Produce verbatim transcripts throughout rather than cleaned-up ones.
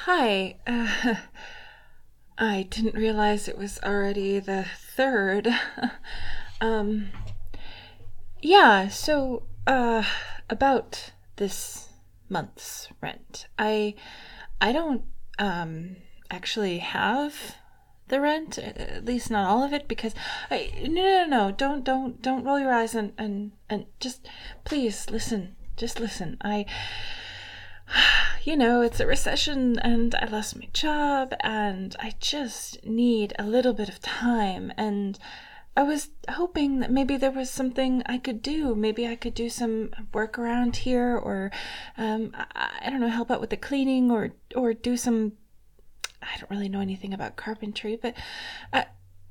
hi. Uh, I didn't realize it was already the third. um, yeah, so, uh, about this month's rent. I, I don't, um, actually have the rent, at least not all of it, because I, no, no, no, don't, don't, don't roll your eyes and, and, and just, please, listen, just listen. I, you know, it's a recession and I lost my job and I just need a little bit of time. And I was hoping that maybe there was something I could do. Maybe I could do some work around here or, um, I, I don't know, help out with the cleaning or, or do some, I don't really know anything about carpentry, but, uh,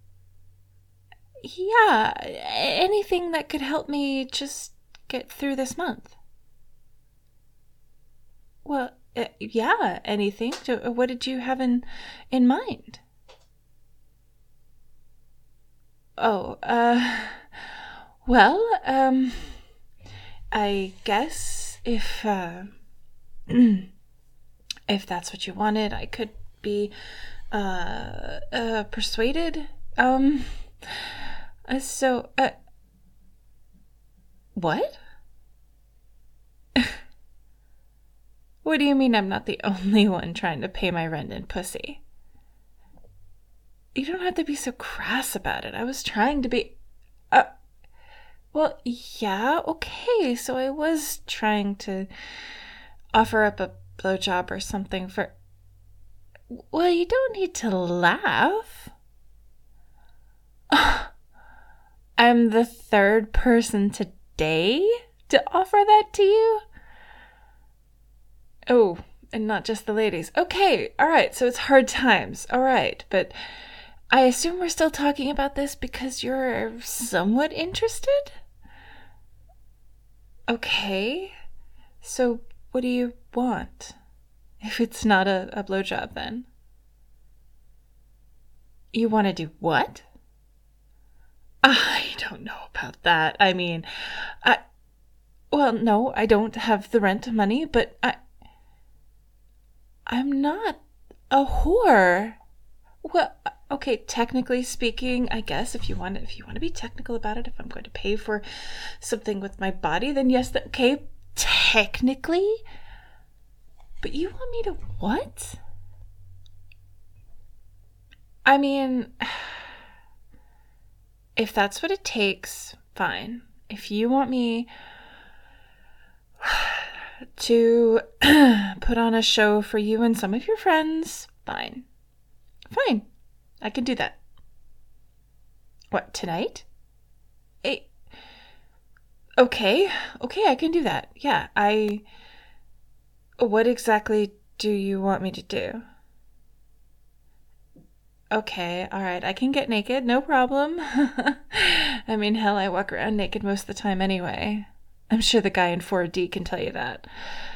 yeah, anything that could help me just get through this month. Well, uh, yeah, anything. So, uh, what did you have in in mind? Oh, uh, well, um, I guess if uh, if that's what you wanted, I could be uh, uh persuaded. Um, uh, so, uh, what? What do you mean I'm not the only one trying to pay my rent in pussy? You don't have to be so crass about it. I was trying to be. Uh, well, yeah, okay. So I was trying to offer up a blowjob or something for. Well, you don't need to laugh. I'm the third person today to offer that to you? Oh, and not just the ladies. Okay, all right, so it's hard times. All right, but I assume we're still talking about this because you're somewhat interested? Okay, so what do you want? If it's not a, a blowjob, then. You want to do what? I don't know about that. I mean, I. Well, no, I don't have the rent money, but I. I'm not a whore. Well, okay, technically speaking, I guess if you want if you want to be technical about it, if I'm going to pay for something with my body, then yes, that, okay, technically. But you want me to what? I mean, if that's what it takes, fine. If you want me to put on a show for you and some of your friends, fine. Fine. I can do that. What, tonight? Eh, okay. Okay, I can do that. Yeah, I... What exactly do you want me to do? Okay, alright, I can get naked, no problem. I mean, hell, I walk around naked most of the time anyway. I'm sure the guy in four D can tell you that.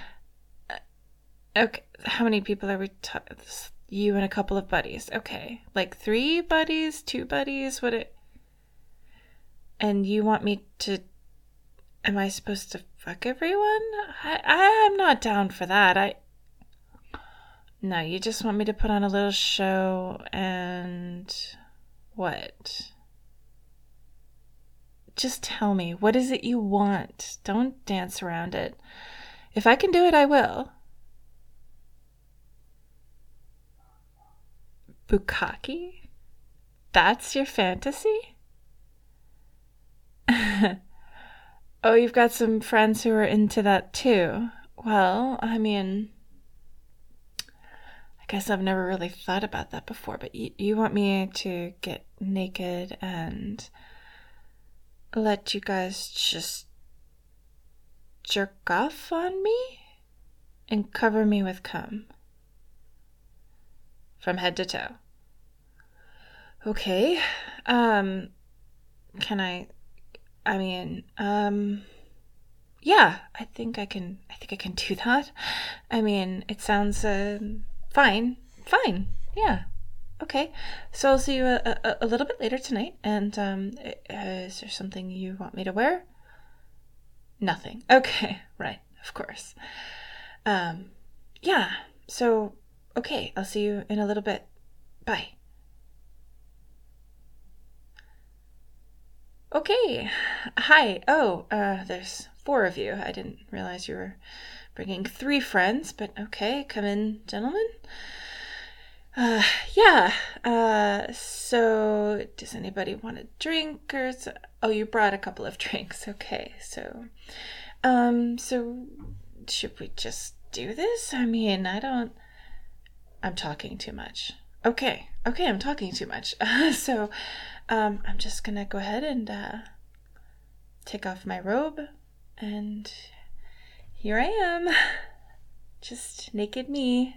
Okay, how many people are we talking? You and a couple of buddies. Okay, like three buddies, two buddies, what it... And you want me to... Am I supposed to fuck everyone? I, I'm not down for that. I... No, you just want me to put on a little show and... What? Just tell me, what is it you want? Don't dance around it. If I can do it, I will. Bukkake? That's your fantasy? Oh, you've got some friends who are into that too. Well, I mean... I guess I've never really thought about that before, but you, you want me to get naked and let you guys just jerk off on me and cover me with cum from head to toe. Okay. Um, can I, I mean, um, yeah, I think I can, I think I can do that. I mean, it sounds, um, fine, fine, yeah. Okay, so I'll see you a, a, a little bit later tonight, and um, uh, is there something you want me to wear? Nothing. Okay, right, of course. Um, yeah, so okay, I'll see you in a little bit. Bye. Okay. Hi. Oh, uh, there's four of you. I didn't realize you were bringing three friends, but okay. Come in, gentlemen. Uh, yeah. Uh, so does anybody want a drink or so? Oh, you brought a couple of drinks. Okay. So, um, so should we just do this? I mean, I don't, I'm talking too much. Okay. Okay. I'm talking too much. so, um, I'm just gonna go ahead and, uh, take off my robe, and here I am. Just naked me.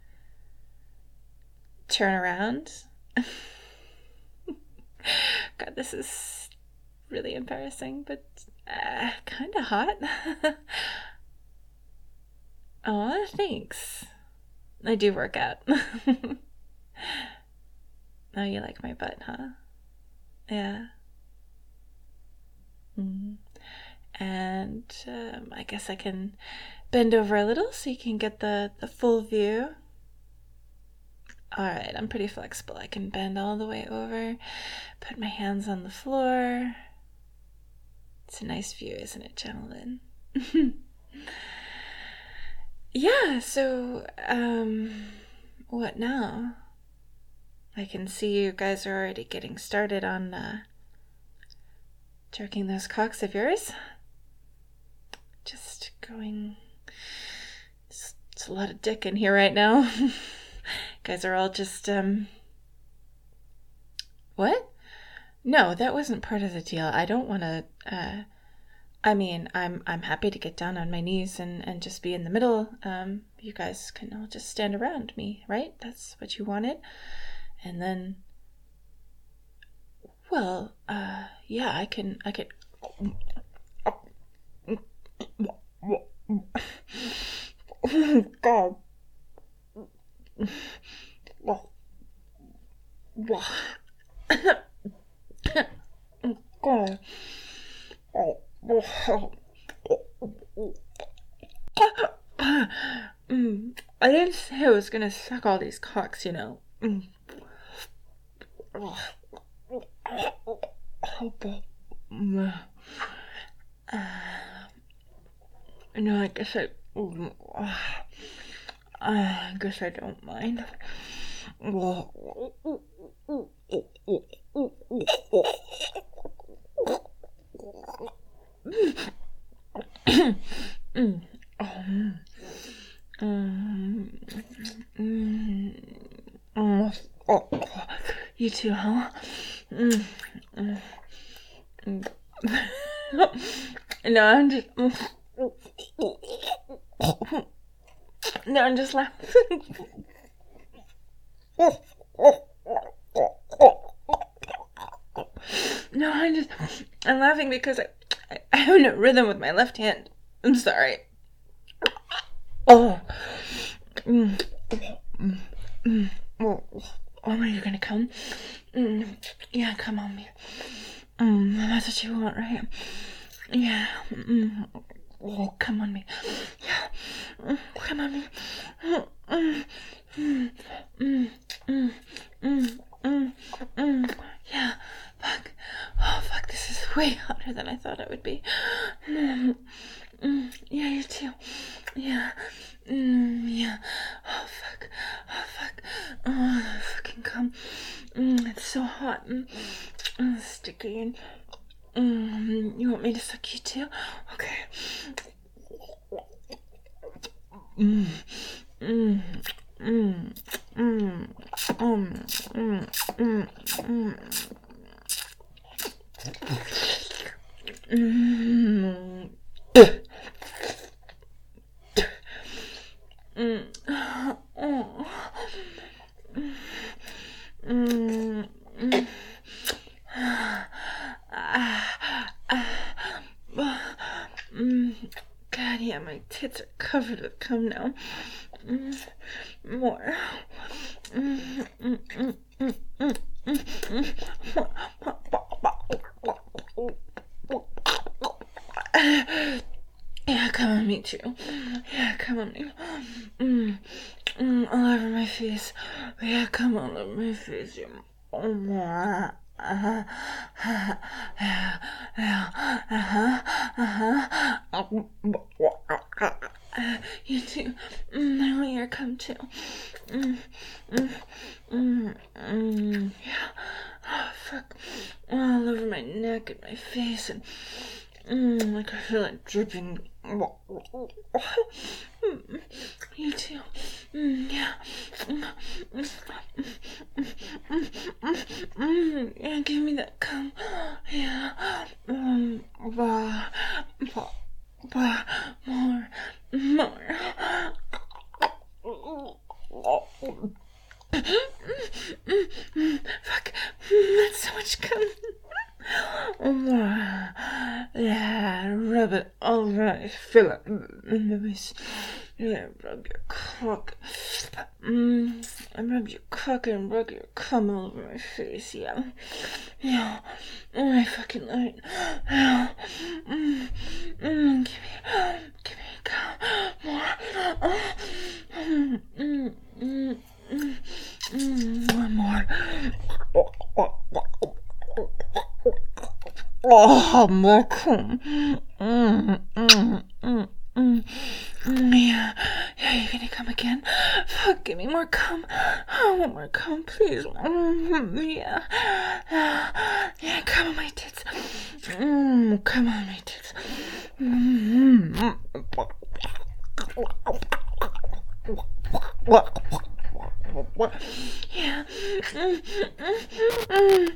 Turn around. God, this is really embarrassing, but uh, kind of hot. Aw, thanks. I do work out. Oh, you like my butt, huh? Yeah. Mm. And um, I guess I can bend over a little so you can get the, the full view. Alright, I'm pretty flexible. I can bend all the way over, put my hands on the floor. It's a nice view, isn't it, gentlemen? Yeah, so, um, what now? I can see you guys are already getting started on, uh, jerking those cocks of yours. Just going... It's, it's a lot of dick in here right now. You guys are all just, um... What? No, that wasn't part of the deal. I don't want to, uh... I mean, I'm I'm happy to get down on my knees and, and just be in the middle. Um, you guys can all just stand around me, right? That's what you wanted. And then... Well, uh, yeah, I can, I can... God. God. Mm, I didn't say I was gonna suck all these cocks, you know. Mm. Uh, no, I guess I... Uh, I guess I don't mind. mm. um, um, mm, oh, you too, huh? Mm, mm, mm. No, I'm just... No, I'm just laughing. No, I'm just... I'm laughing because I, I, I have no rhythm with my left hand. I'm sorry. Oh. Mm. Mm. Mm. Oh, are you gonna come? Mm. Yeah, come on me. Mm. That's what you want, right? Yeah. Mm. Oh, come on me. Yeah. Mm. Come on me. Mm. Mm. Mm. Mm. Mm. Mm. Mm. Mm. Yeah. Fuck. Oh, fuck. This is way hotter than I thought it would be. Mm. Mm. Yeah, you too. Yeah. Mm. Yeah. Oh, fuck. Oh, fuck. Oh, fucking cum. Mm. It's so hot. Mm. Mm. Sticky and... Mm. You want me to suck you too? Okay. Mm. Mm. Mm. Mm. Mm. Mm. Mm. Mm. Mm. Mm. Oh. Mm. Mm. Ah. Ah. Mm. God, yeah, my tits are covered with cum now. Mm. More. Mm. Mm. Mm. Mm. Mm. Mm. Mm. Yeah, come on me too. Yeah, come on me. Mm. mm, all over my face. Yeah, come all over my face. Yeah. Oh my. Uh-huh. Uh-huh. Uh-huh. Uh-huh. Uh, you too. Mm, I want your cum too. Mm, mm, mm, mm, yeah. Oh, fuck. All over my neck and my face and mm, like I feel like dripping. You too. Mm, yeah. Mm, mm, mm, mm, mm, yeah, give me that cum. Yeah. Um, bah, bah, bah, more, more. Fuck. That's so much cum. Yeah, rub it all right. Fill it. Yeah, rub your cock. Mm, and rub your cock and rub your cum all over my face. Yeah, yeah. Oh, I fucking love it. Yeah. Mm, mm, give me, give me cum more. Oh, mm, mm, mm, mm, mm, one more. Oh, more cum. Mm, mm, mm, mm. Yeah, yeah, you're gonna come again? Fuck, give me more cum. I want more cum, please. Mm, yeah, uh, yeah, come on my tits. Mm, come on my tits. Mm, yeah. Mm, mm, mm,